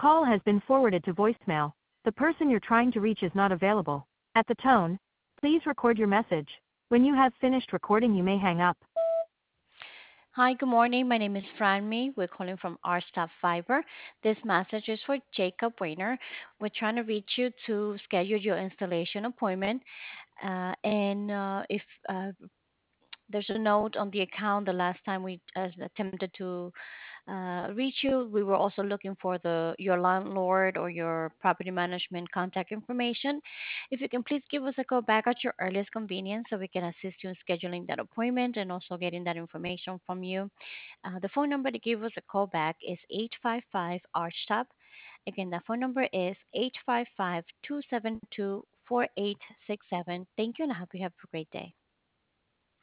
call has been forwarded to voicemail. The person you're trying to reach is not available. At the tone, please record your message. When you have finished recording, you may hang up. Hi, good morning. My name is Franmi. We're calling from our staff fiber. This message is for Jacob Weiner. We're trying to reach you to schedule your installation appointment. And if there's a note on the account, the last time we attempted to reach you, we were also looking for your landlord or your property management contact information. If you can please give us a call back at your earliest convenience so we can assist you in scheduling that appointment and also getting that information from you. The phone number to give us a call back is 855 ARCHTOP. Again, the phone number is 855 272 4867. Thank you, and I hope you have a great day.